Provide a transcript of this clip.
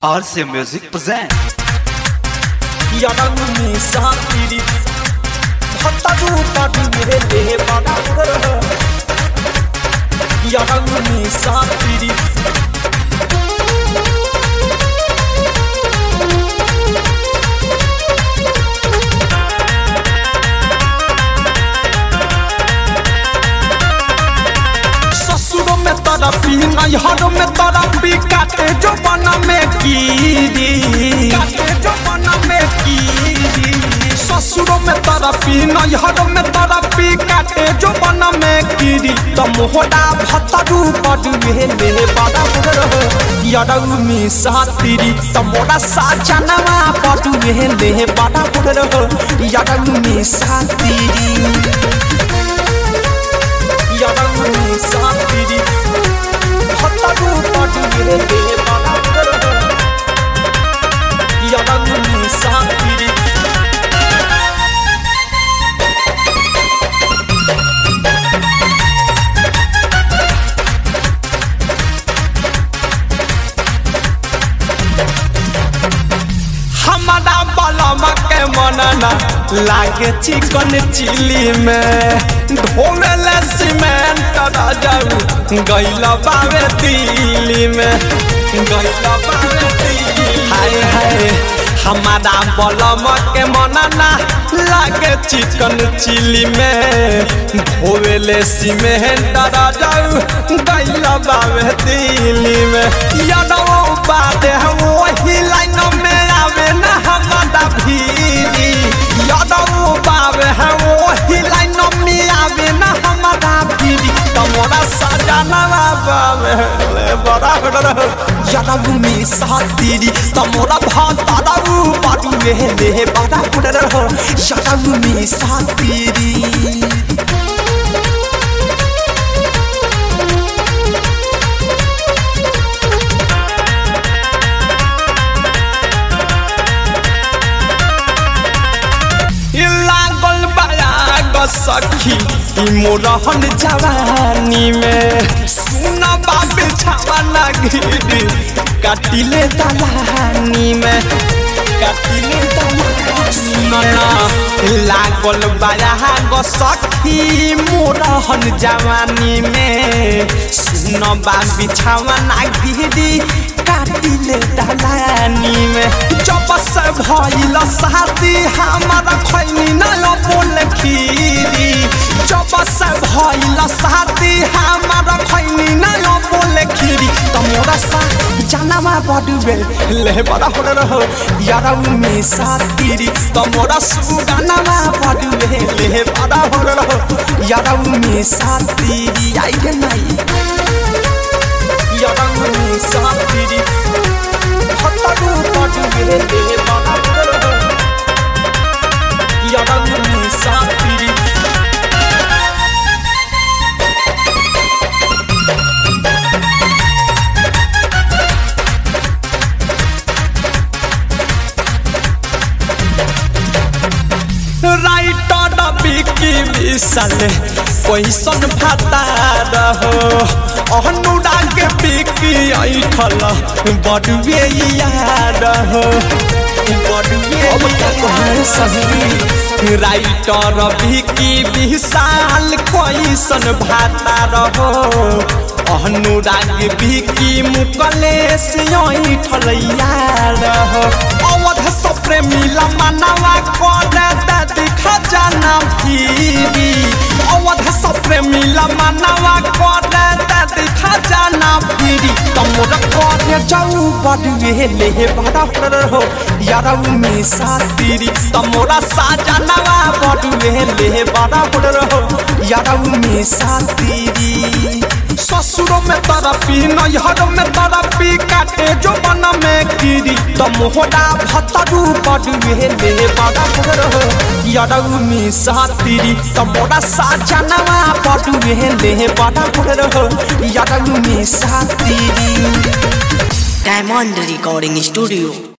RC Music present. Yaragumi Satiri Hataru Padu Hele Bada Yaragumi Satiri ससुरों में तरफी नैहरों में तरफी काटे जो बना में कीरी काटे जो बना में कीरी ससुरों में तरफी नैहरों में तरफी काटे जो बना में कीरी तो मोहरा भतरू पडू हेले बड़ा रहो यारगुमी सातिरी तो मोरा साजनवा पडू हेले बड़ा रहो यारगुमी सातिरी Yaragumi Satiri Hataru Padu Hele Bada Yaragumi Satiri हमारा बालामा के मनना लागे चिकन चिली में ढोले सीमेंट राजाऊ गैला बावे दिल्ली में गैला बावे दिल्ली हाय हाय हमारा बालामा के मनना लागे चिकन चिली में ढोले सीमेंट राजाऊ गैला बावे दिल्ली में यादव बादे वो ही लाइन में ना हमारा भीरी यादव बाबे है वो हिलाइन में आवे ना हमारा भीरी तमोरा सजना बाबे ले बड़ा बड़ा यादव सातिरी तमोरा भातारा बाडू ले बड़ा बड़ा यादव सातिरी सखी मोरहन जवानी में सुना बाबे छावाना गिरी काटिले दलानी में काटिले दलानी लागल बाया गो सखी मोरहन जवानी में सुना बाबे छावाना गिरी काटिले दलानी में जब से भइल शादी हमारा खैनी न बोल खीरी जब से भइल शादी हमारा खैनी न बोल खीरी तमोरा सा जानवा बडुबे ले बड़ा हो रहो यारगुमी सातिरी तमोरा सुगानवा बडुबे ले बड़ा हो रहो यारगुमी सातिरी आई गे नहीं यारगुमी सातिरी हतारू पडुबे ले बड़ा हो रहो यारगुमी सातिरी राइटर बिकी विशाल कैसन भाता रहो अनुराग बिकी ऐठल बडुए यार हो राइटर बिकी विशाल कैसन भाता रहो अनुराग बिकी मुकलेश ऐठल यार हो अवध सब प्रेमिला मनवा करे दिखा जाना फिरी अवध सब प्रेमिला मनवा करे दिखा जाना फिरी तमोरा करे जाऊ बडुए ले बड़ा रहो यारगुमी सातिरी तमोरा साजनवा बडुए ले बड़ा रहो यारगुमी सातिरी ससुरों में तरफी नैहरों में तरफी काटे जो बना में कीरी तमोरा भतरू बडुए ले बड़ा रहो यारगुमी सातिरी तमोरा साजनवा बडुए ले बड़ा रहो यारगुमी सातिरी Diamond Recording Studio.